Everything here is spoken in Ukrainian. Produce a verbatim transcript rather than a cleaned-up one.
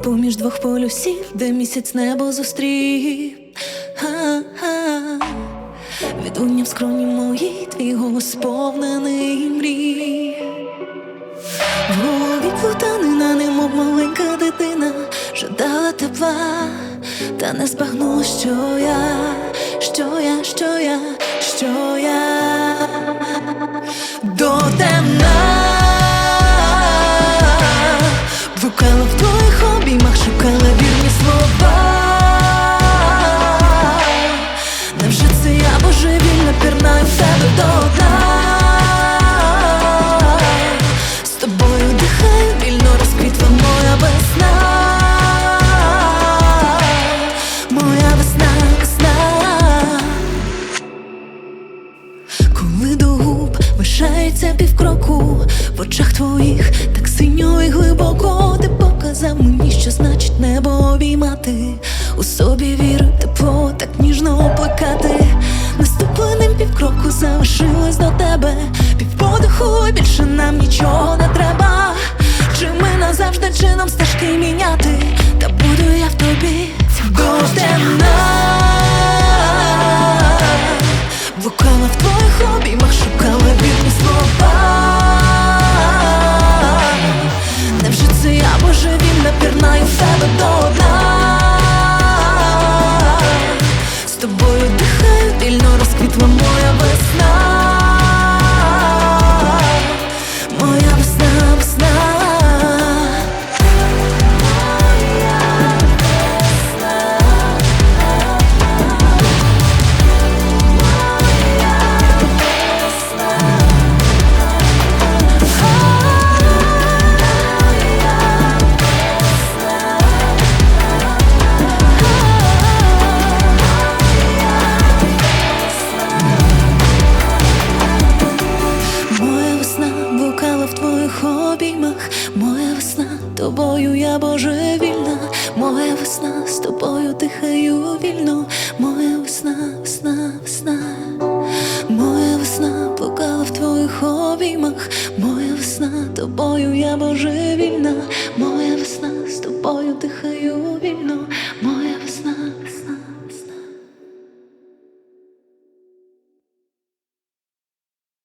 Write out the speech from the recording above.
поміж двох полюсів, де місяць небо зустрів. Ха-ха. Відлуння в скроні моїй, твій голос сповнений мрій. В голові плутанина, немов маленька дитина, жадала тепла, та не збагнула, що я, що я, що я, що я до темна. Блукала в твоїх обіймах, шукала вірні слова. Невже це я божевільно пірнаю в тебе до дна? З тобою дихаю вільно, розквітла моя весна. Моя весна, весна. Коли до губ лишається півкроку, в очах твоїх так синьо і глибоко. Ти показав мені, що значить небо обіймати, у собі віру, тепло так ніжно оплекати. Наступленим півкроку залишилось до тебе, півподиху, більше нам нічого не треба. Чи ми назавжди, чи нам стежки міняти? Та буду я в тобі до темна. Блукала в твоїх обіймах, шукала вірні слова. Невже це я божевільно пірнаю в тебе до дна? З тобою дихаю вільно, розквітла моя весна. Моя весна, весна. Моя весна, тобою я божевільна. Моя весна, з тобою дихаю вільно. Моя весна, весна, весна. Моя весна, блукала в твоїх обіймах. Моя весна, тобою я божевільна. Моя весна, з тобою дихаю вільно.